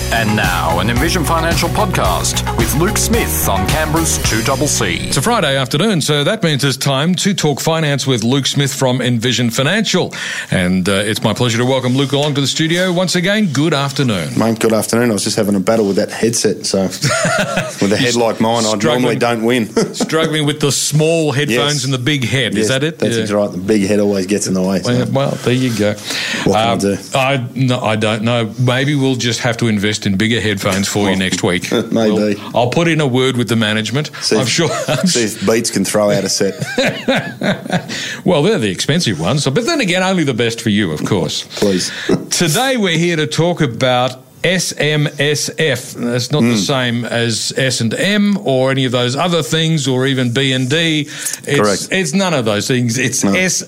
And now, an Envision Financial podcast with Luke Smith on Canberra's 2CC. It's a Friday afternoon, so that means it's time to talk finance with Luke Smith from Envision Financial. And it's my pleasure to welcome Luke along to the studio once again. Good afternoon. Mate, good afternoon. I was just having a battle with that headset, so with a head like mine, I normally don't win. Struggling with the small headphones and the big head. Yes, is that it? That's right. The big head always gets in the way. So. Well, there you go. What can I do? I don't know. Maybe we'll just have to invest in bigger headphones for you next week. Maybe. I'll put in a word with the management. See if Beats can throw out a set. Well, they're the expensive ones, but then again, only the best for you, of course. Please. Today we're here to talk about SMSF. That's not the same as S&M or any of those other things, or even B&D. Correct. It's none of those things. It's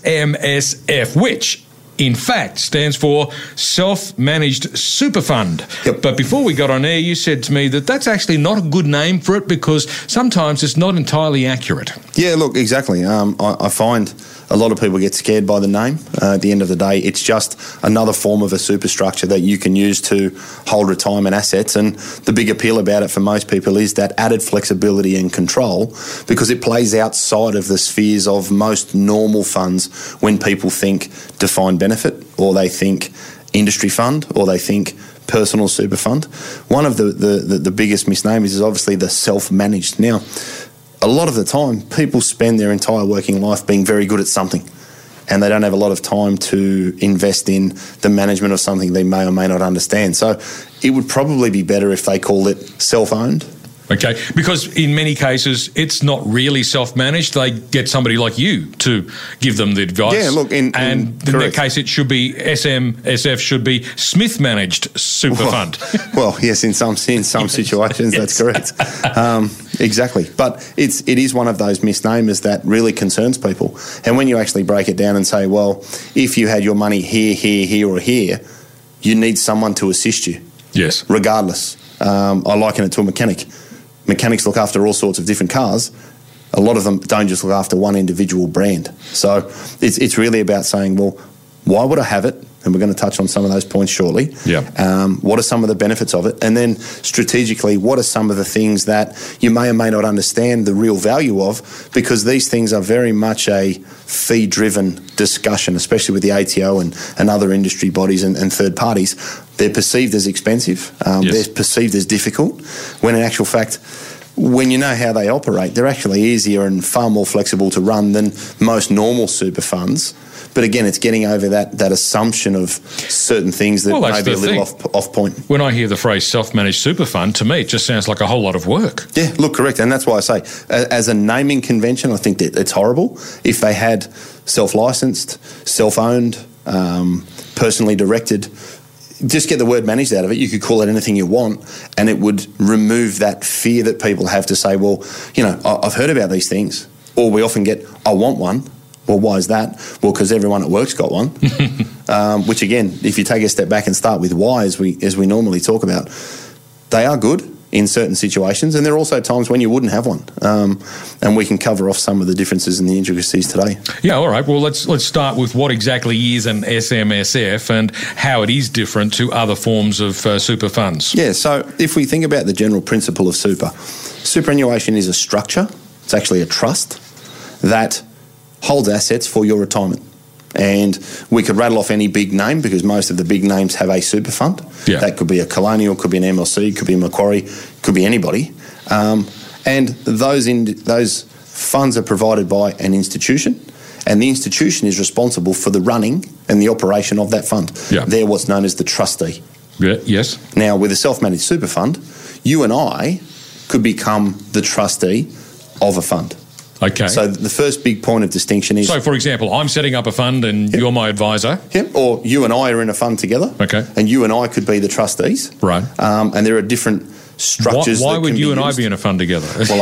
SMSF, which in fact stands for Self-Managed Super Fund. Yep. But before we got on air, you said to me that that's actually not a good name for it because sometimes it's not entirely accurate. Yeah, look, exactly. I find a lot of people get scared by the name. At the end of the day, it's just another form of a superstructure that you can use to hold retirement assets. And the big appeal about it for most people is that added flexibility and control, because it plays outside of the spheres of most normal funds when people think defined benefit, or they think industry fund, or they think personal super fund. One of the biggest misnomers is obviously the self-managed. Now, a lot of the time, people spend their entire working life being very good at something, and they don't have a lot of time to invest in the management of something they may or may not understand. So it would probably be better if they called it self-owned. Okay, because in many cases, it's not really self-managed. They get somebody like you to give them the advice. Yeah, look, in that case, it should be SMSF should be Smith-managed super fund. Well, yes, in some situations, yes. That's correct. Exactly. But it is one of those misnomers that really concerns people. And when you actually break it down and say, well, if you had your money here, here, here, or here, you need someone to assist you. Yes. Regardless. I liken it to a mechanic. Mechanics look after all sorts of different cars. A lot of them don't just look after one individual brand. So it's really about saying, well, why would I have it? And we're going to touch on some of those points shortly. Yeah. What are some of the benefits of it? And then strategically, what are some of the things that you may or may not understand the real value of? Because these things are very much a fee-driven discussion, especially with the ATO and other industry bodies and third parties. They're perceived as expensive. They're perceived as difficult, when in actual fact, when you know how they operate, they're actually easier and far more flexible to run than most normal super funds. But again, it's getting over that assumption of certain things that may be a little off point. When I hear the phrase self-managed super fund, to me it just sounds like a whole lot of work. Yeah, look, correct. And that's why I say, as a naming convention, I think that it's horrible. If they had self-licensed, self-owned, personally directed, just get the word managed out of it. You could call it anything you want, and it would remove that fear that people have to say, well, you know, I've heard about these things. Or we often get, I want one. Well, why is that? Well, because everyone at work's got one. Which again, if you take a step back and start with why, as we normally talk about, they are good in certain situations, and there are also times when you wouldn't have one. And we can cover off some of the differences and the intricacies today. Yeah, all right. Well, let's start with what exactly is an SMSF and how it is different to other forms of super funds. Yeah, so if we think about the general principle of superannuation is a structure. It's actually a trust that holds assets for your retirement. And we could rattle off any big name, because most of the big names have a super fund. Yeah. That could be a Colonial, could be an MLC, could be a Macquarie, could be anybody. And those funds are provided by an institution, and the institution is responsible for the running and the operation of that fund. Yeah. They're what's known as the trustee. Yeah, yes. Now, with a self-managed super fund, you and I could become the trustee of a fund. Okay. So the first big point of distinction is... So, for example, I'm setting up a fund and you're my advisor. Yep. Or you and I are in a fund together. Okay. And you and I could be the trustees. Right. And there are different structures. Why would you and used. I be in a fund together? Well,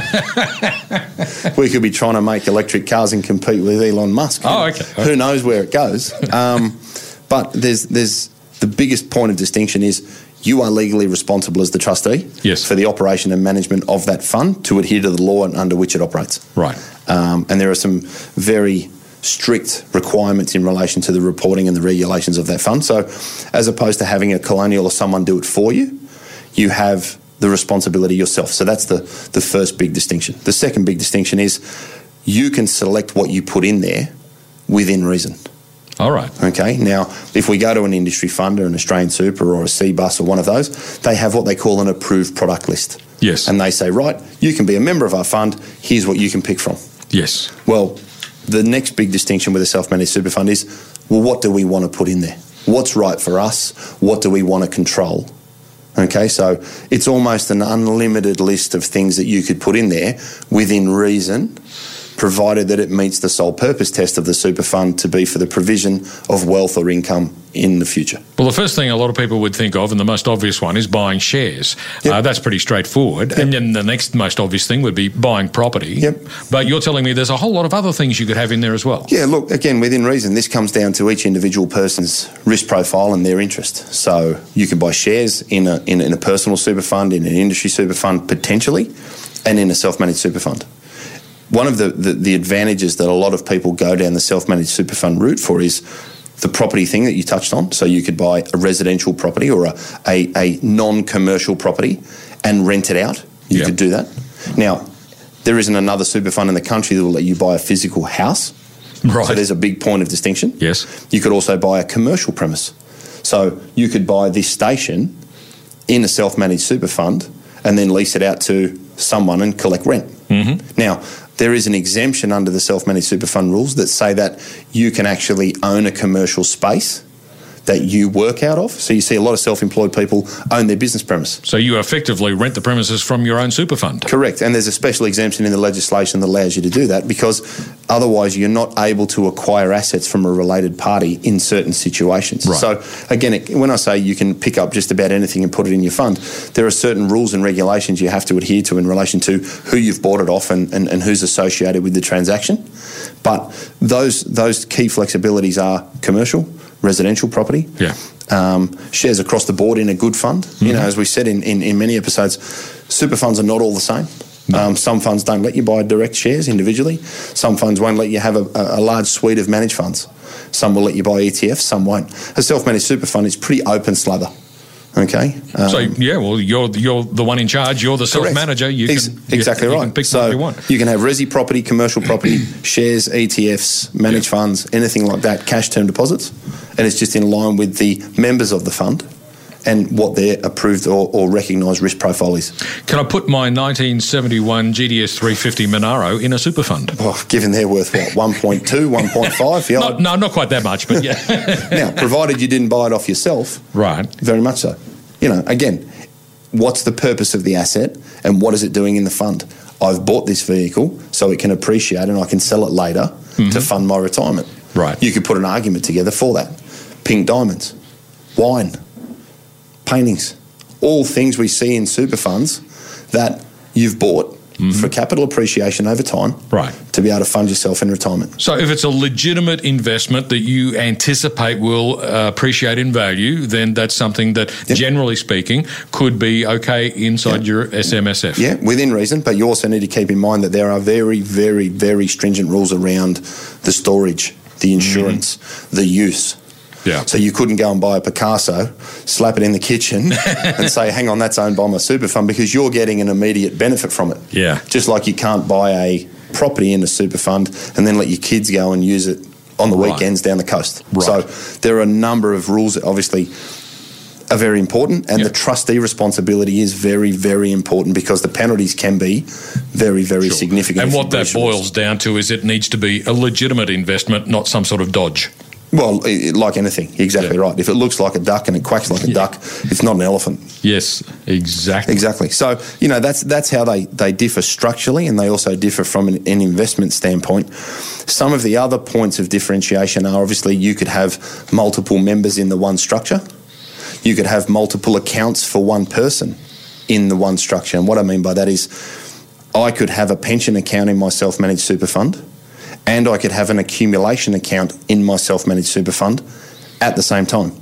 I don't know. We could be trying to make electric cars and compete with Elon Musk. Oh, okay. Who knows where it goes? But there's the biggest point of distinction is you are legally responsible as the trustee for the operation and management of that fund to adhere to the law under which it operates. Right. And there are some very strict requirements in relation to the reporting and the regulations of that fund. So as opposed to having a Colonial or someone do it for you, you have the responsibility yourself. So that's the first big distinction. The second big distinction is you can select what you put in there within reason. All right. Okay. Now, if we go to an industry fund or an Australian Super or a CBUS or one of those, they have what they call an approved product list. Yes. And they say, right, you can be a member of our fund. Here's what you can pick from. Yes. Well, the next big distinction with a self-managed super fund is, well, what do we want to put in there? What's right for us? What do we want to control? Okay, so it's almost an unlimited list of things that you could put in there within reason, provided that it meets the sole purpose test of the super fund to be for the provision of wealth or income in the future. Well, the first thing a lot of people would think of, and the most obvious one, is buying shares. Yep. That's pretty straightforward. Yep. And then the next most obvious thing would be buying property. Yep. But you're telling me there's a whole lot of other things you could have in there as well. Yeah, look, again, within reason, this comes down to each individual person's risk profile and their interest. So you can buy shares in a personal super fund, in an industry super fund, potentially, and in a self-managed super fund. One of the advantages that a lot of people go down the self-managed super fund route for is the property thing that you touched on. So you could buy a residential property or a non-commercial property and rent it out. You could do that. Now, there isn't another super fund in the country that will let you buy a physical house. Right. So there's a big point of distinction. Yes. You could also buy a commercial premise. So you could buy this station in a self-managed super fund and then lease it out to someone and collect rent. Mm-hmm. Now, there is an exemption under the self-managed super fund rules that say that you can actually own a commercial space that you work out of. So you see a lot of self-employed people own their business premise. So you effectively rent the premises from your own super fund. Correct. And there's a special exemption in the legislation that allows you to do that, because otherwise you're not able to acquire assets from a related party in certain situations. Right. So again, when I say you can pick up just about anything and put it in your fund, there are certain rules and regulations you have to adhere to in relation to who you've bought it off and who's associated with the transaction. But those key flexibilities are commercial, residential property, shares across the board in a good fund. Mm-hmm. You know, as we said in many episodes, super funds are not all the same. No. Some funds don't let you buy direct shares individually. Some funds won't let you have a large suite of managed funds. Some will let you buy ETFs, some won't. A self-managed super fund is pretty open slather. Okay. Well, you're the one in charge. You're the self-manager. You can exactly right. You can pick what you want. You can have resi property, commercial property, shares, ETFs, managed funds, anything like that, cash term deposits, and it's just in line with the members of the fund and what their approved or recognised risk profile is. Can I put my 1971 GDS 350 Monaro in a super fund? Well, given they're worth what, 1.2, 1.5? Yeah, no, not quite that much, but yeah. Now, provided you didn't buy it off yourself, right? Very much so. You know, again, what's the purpose of the asset and what is it doing in the fund? I've bought this vehicle so it can appreciate and I can sell it later to fund my retirement. Right. You could put an argument together for that. Pink diamonds, wine, paintings, all things we see in super funds that you've bought for capital appreciation over time, right, to be able to fund yourself in retirement. So if it's a legitimate investment that you anticipate will appreciate in value, then that's something that, generally speaking, could be okay inside your SMSF. Yeah, within reason, but you also need to keep in mind that there are very, very, very stringent rules around the storage, the insurance, the use. Yeah. So you couldn't go and buy a Picasso, slap it in the kitchen and say, hang on, that's owned by my super fund, because you're getting an immediate benefit from it. Yeah. Just like you can't buy a property in a super fund and then let your kids go and use it on the weekends down the coast. Right. So there are a number of rules that obviously are very important, and the trustee responsibility is very, very important, because the penalties can be very, very significant. And what that boils down to is it needs to be a legitimate investment, not some sort of dodge. Well, like anything, exactly right. If it looks like a duck and it quacks like a duck, it's not an elephant. Yes, exactly. Exactly. So, you know, that's how they differ structurally, and they also differ from an investment standpoint. Some of the other points of differentiation are, obviously, you could have multiple members in the one structure. You could have multiple accounts for one person in the one structure. And what I mean by that is I could have a pension account in my self-managed super fund, and I could have an accumulation account in my self-managed super fund at the same time.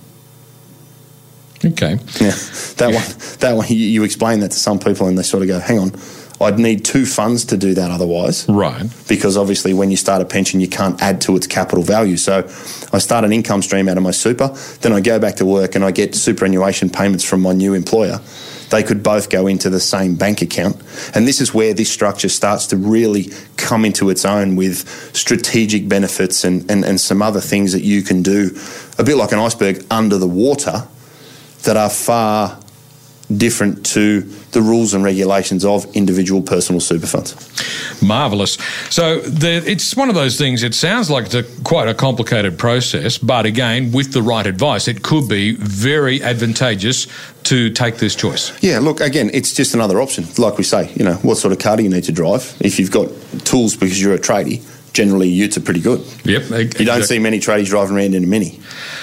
Okay. Yeah, that one. You explain that to some people, and they sort of go, "Hang on, I'd need two funds to do that otherwise." Right. Because obviously, when you start a pension, you can't add to its capital value. So, I start an income stream out of my super, then I go back to work, and I get superannuation payments from my new employer. they could both go into the same bank account. And this is where this structure starts to really come into its own with strategic benefits and some other things that you can do, a bit like an iceberg under the water, that are far different to the rules and regulations of individual personal super funds. Marvellous. So it's one of those things, it sounds like it's quite a complicated process, but again, with the right advice, it could be very advantageous to take this choice. Yeah, look, again, it's just another option. Like we say, what sort of car do you need to drive? If you've got tools because you're a tradie, generally utes are pretty good. Yep. You don't see many tradies driving around in a Mini.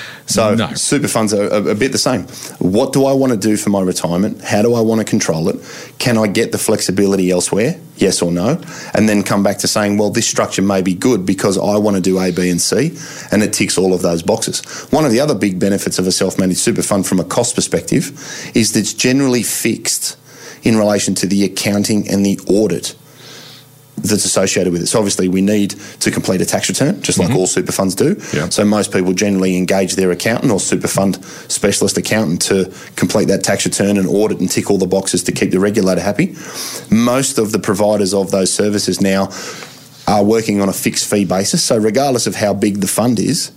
So no. Super funds are a bit the same. What do I want to do for my retirement? How do I want to control it? Can I get the flexibility elsewhere? Yes or no? And then come back to saying, well, this structure may be good because I want to do A, B and C, and it ticks all of those boxes. One of the other big benefits of a self-managed super fund from a cost perspective is that it's generally fixed in relation to the accounting and the audit that's associated with it. So obviously we need to complete a tax return, just like all super funds do. Yeah. So most people generally engage their accountant or super fund specialist accountant to complete that tax return and audit and tick all the boxes to keep the regulator happy. Most of the providers of those services now are working on a fixed fee basis. So regardless of how big the fund is,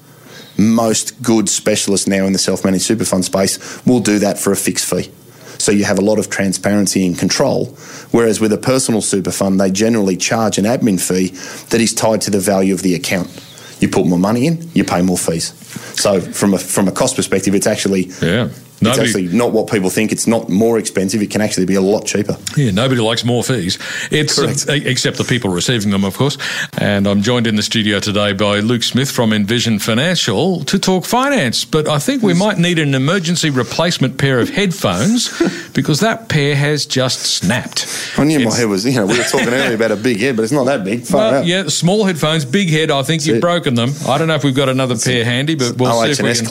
most good specialists now in the self-managed super fund space will do that for a fixed fee. So you have a lot of transparency and control, whereas with a personal super fund, they generally charge an admin fee that is tied to the value of the account. You put more money in, you pay more fees. So from a cost perspective, it's actually it's actually not what people think. It's not more expensive. It can actually be a lot cheaper. Yeah, nobody likes more fees. It's except the people receiving them, of course. And I'm joined in the studio today by Luke Smith from Envision Financial to talk finance. But I think we might need an emergency replacement pair of headphones because that pair has just snapped. I knew my head was, we were talking earlier about a big head, but it's not that big. Yeah, small headphones, big head. I think you've broken them. I don't know if we've got another pair handy, but we'll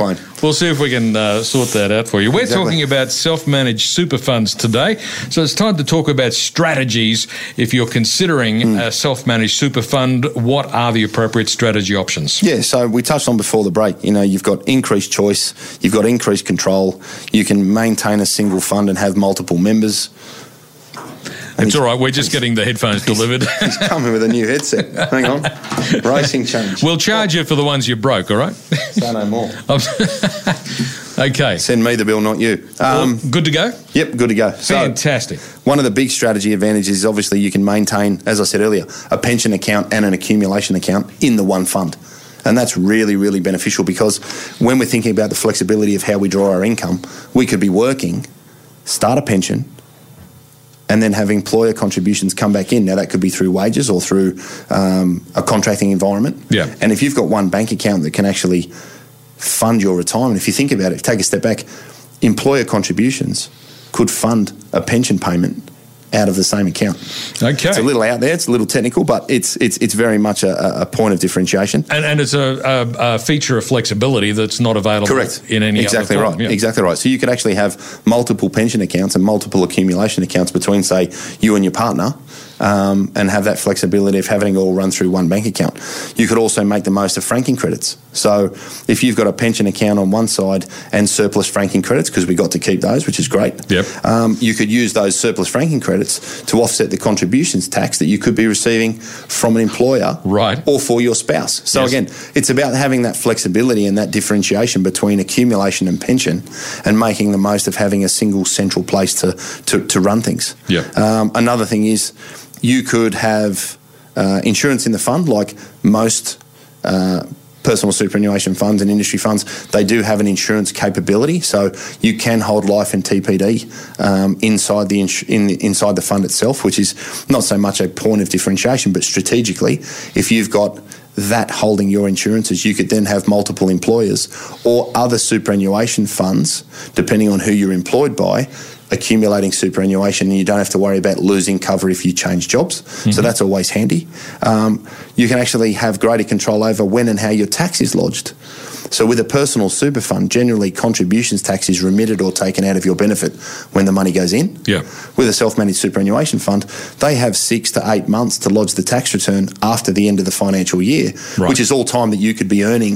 see if we can sort that out for you. We're talking about self-managed super funds today, so it's time to talk about strategies. If you're considering a self-managed super fund, what are the appropriate strategy options? Yeah, so we touched on before the break, you've got increased choice, you've got increased control, you can maintain a single fund and have multiple members. It's all right, we're just getting the headphones delivered. He's coming with a new headset. Hang on. Racing change. We'll charge you for the ones you broke, all right? Say no more. Okay. Send me the bill, not you. Good to go? Yep, good to go. Fantastic. So, one of the big strategy advantages is obviously you can maintain, as I said earlier, a pension account and an accumulation account in the one fund. And that's really, really beneficial because when we're thinking about the flexibility of how we draw our income, we could be working, start a pension, and then have employer contributions come back in. Now, that could be through wages or through a contracting environment. Yeah. And if you've got one bank account that can actually fund your retirement, if you think about it, take a step back, employer contributions could fund a pension payment out of the same account. Okay. It's a little out there, it's a little technical, but it's very much a point of differentiation. And it's a feature of flexibility that's not available in any other Exactly right. Yeah. Exactly right. So you could actually have multiple pension accounts and multiple accumulation accounts between, say, you and your partner, and have that flexibility of having it all run through one bank account. You could also make the most of franking credits. So if you've got a pension account on one side and surplus franking credits, because we got to keep those, which is great, you could use those surplus franking credits to offset the contributions tax that you could be receiving from an employer or for your spouse. So again, it's about having that flexibility and that differentiation between accumulation and pension and making the most of having a single central place to run things. Another thing is you could have insurance in the fund, like most personal superannuation funds and industry funds. They do have an insurance capability, so you can hold life and TPD inside the fund itself, which is not so much a point of differentiation, but strategically, if you've got that holding your insurances, you could then have multiple employers or other superannuation funds, depending on who you're employed by, accumulating superannuation, and you don't have to worry about losing cover if you change jobs. So that's always handy. You can actually have greater control over when and how your tax is lodged. So with a personal super fund, generally contributions tax is remitted or taken out of your benefit when the money goes in. With a self-managed superannuation fund, they have 6 to 8 months to lodge the tax return after the end of the financial year, which is all time that you could be earning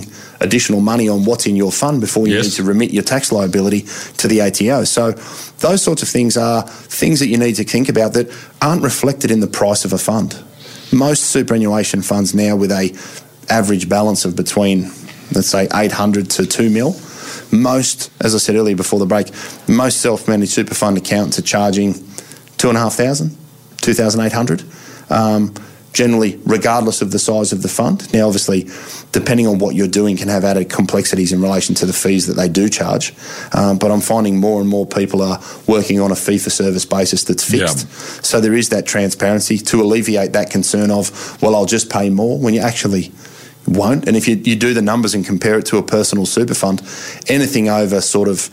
additional money on what's in your fund before you need to remit your tax liability to the ATO. So those sorts of things are things that you need to think about that aren't reflected in the price of a fund. Most superannuation funds now with a average balance of between, let's say, 800 to 2 mil. Most, as I said earlier before the break, most self-managed super fund accountants are charging 2,500, 2,800, generally regardless of the size of the fund. Now, obviously, depending on what you're doing can have added complexities in relation to the fees that they do charge. But I'm finding more and more people are working on a fee-for-service basis that's fixed. Yeah. So there is that transparency to alleviate that concern of, well, I'll just pay more, when you actually won't. And if you do the numbers and compare it to a personal super fund, anything over sort of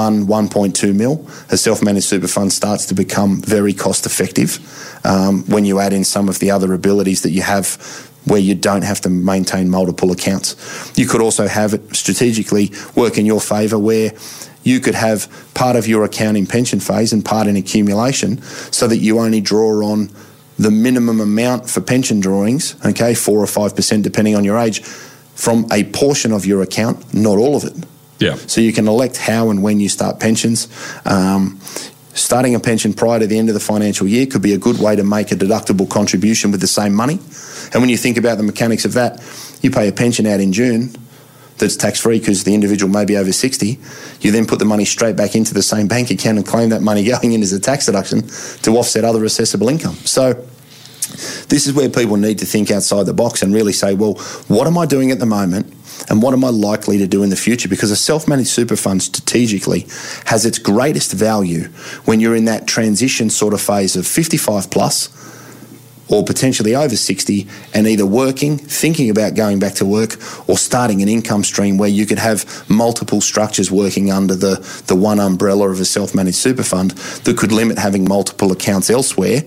1.2 mil, a self-managed super fund starts to become very cost effective when you add in some of the other abilities that you have where you don't have to maintain multiple accounts. You could also have it strategically work in your favour where you could have part of your account in pension phase and part in accumulation so that you only draw on the minimum amount for pension drawings, 4 or 5% depending on your age, from a portion of your account, not all of it. Yeah. So you can elect how and when you start pensions. Starting a pension prior to the end of the financial year could be a good way to make a deductible contribution with the same money. And when you think about the mechanics of that, you pay a pension out in June that's tax-free because the individual may be over 60, you then put the money straight back into the same bank account and claim that money going in as a tax deduction to offset other assessable income. So this is where people need to think outside the box and really say, well, what am I doing at the moment and what am I likely to do in the future? Because a self-managed super fund strategically has its greatest value when you're in that transition sort of phase of 55 plus or potentially over 60 and either working, thinking about going back to work, or starting an income stream where you could have multiple structures working under the one umbrella of a self-managed super fund that could limit having multiple accounts elsewhere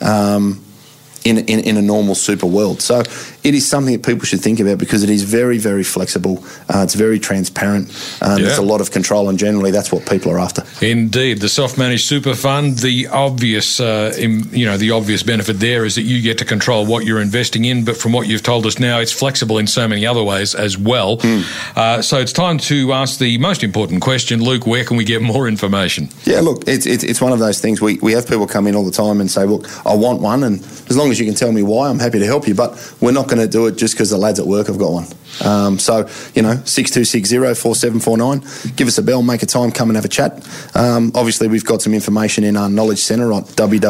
in a normal super world. So it is something that people should think about because it is very, very flexible. It's very transparent. There's a lot of control, and generally that's what people are after. Indeed. The self-managed super fund, the obvious benefit there is that you get to control what you're investing in, but from what you've told us now, it's flexible in so many other ways as well. So it's time to ask the most important question. Luke, where can we get more information? Yeah, look, it's one of those things. We have people come in all the time and say, look, I want one, and as long as you can tell me why, I'm happy to help you, but we're not going to do it just because the lads at work have got one. 6260-4749. Give us a bell, make a time, come and have a chat. Obviously, we've got some information in our Knowledge Centre on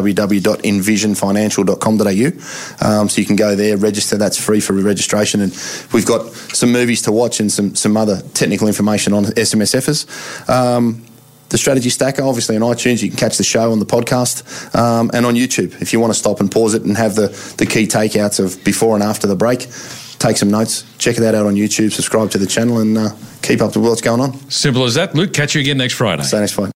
www.envisionfinancial.com.au. So you can go there, register. That's free for registration. And we've got some movies to watch and some other technical information on SMSFers. The Strategy Stacker, obviously on iTunes, you can catch the show on the podcast, and on YouTube. If you want to stop and pause it and have the key takeouts of before and after the break, take some notes, check that out on YouTube, subscribe to the channel, and keep up to what's going on. Simple as that. Luke, catch you again next Friday. See you next Friday.